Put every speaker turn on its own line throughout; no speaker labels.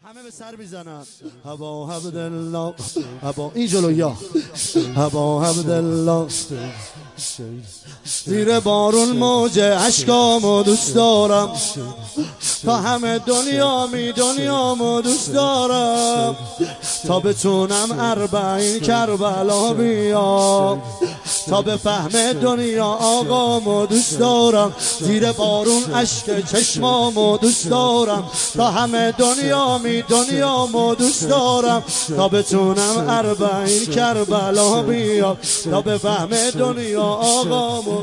همه به سر میزنن هوا عبدالله هوا این جلویا هوا عبدالله زیر بارون موج اشکامو دوست دارم تا همه دنیامو دوست دارم تا بتونم 40 کربلا بیام تا به فهم دنیا آقامو دوست دارم زیر بارون اشک چشمامو دوست دارم تا همه دنیامو دوست دارم تا بتونم 40 کربلا بیام تا به فهم دنیا آقامو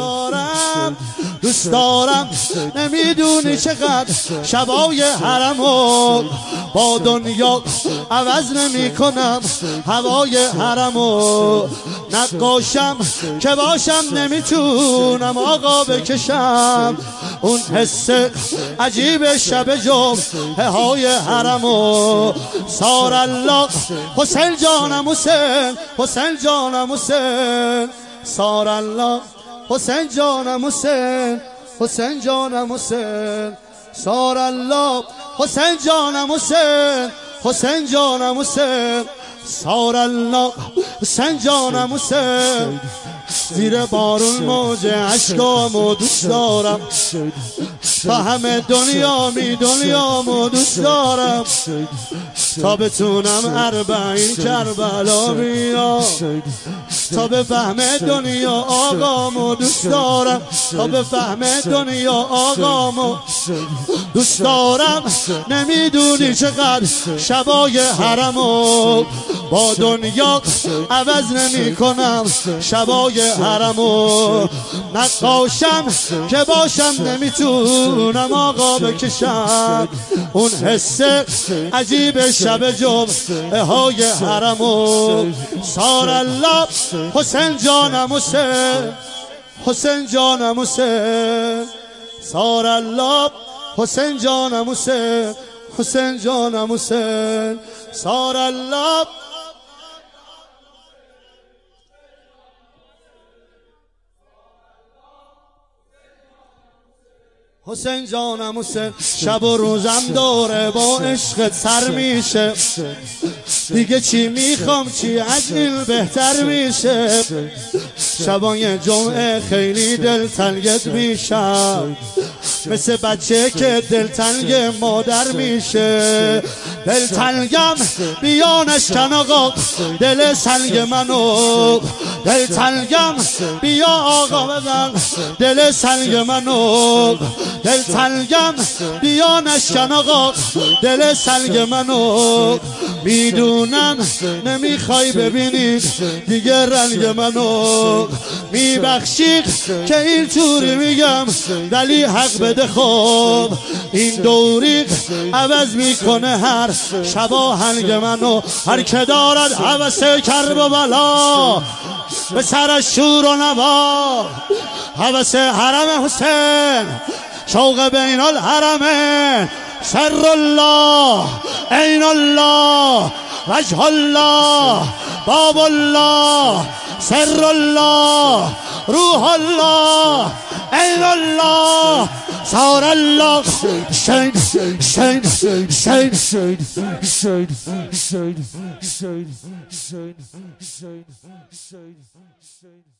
دوست دارم نمیدونی چقدر شبای حرمو با دنیا عوض نمی کنم هوای حرمو نقاشم که باشم نمیتونم آقا بکشم اون حس عجیب شب جمعه های حرمو سار الله حسین جانم حسین حسین جانم حسین سار الله حسین جانم حسین حسین جانم حسین سار الله حسین جانم حسین حسین جانم حسین سار الله حسین جانم حسین زیر بارون موج اشکامو دوست دارم تا همه دنیامو دوست دارم تا بتونم 40 کربلا بیام تا به فهم دنیا آقامو دوست دارم تا به فهم دنیا آقامو دوست دارم نمیدونی چقدر شبای حرمو با دنیا عوض نمی کنم شبای حرمو نقاشم که باشم نمیتونم آقا بکشم اون حس عجیب شب جمعه های حرمو سار الله حسین جانم حسین حسین جانم حسین سار الله حسین جانم حسین حسین جانم حسین سار الله حسین جانم حسین شب و روزم داره با عشقت سر میشه دیگه چی میخوام چی از این بهتر میشه شبای جمعه خیلی دلتنگت میشم مثل بچه که دلتنگ مادر میشه دلتنگم بیانش کن آقا دل سنگ منو دلتنگم بیا آقا بزن دل سنگ منو دلتنگم بیا نشکن آقا دل سنگ منو میدونم نمیخوای ببینی دیگه رنگ منو میبخشی که اینطوری میگم ولی حق بده خب این دوری عوض میکنه هر شبا هنگ منو هر که دارد هوس کرب و بلا به سرش شور و نوا هوس حرم حسین شوق بین الحرمین سر الله عین الله وجه الله باب الله سر الله روح الله عین الله سار الله شین شین شین شین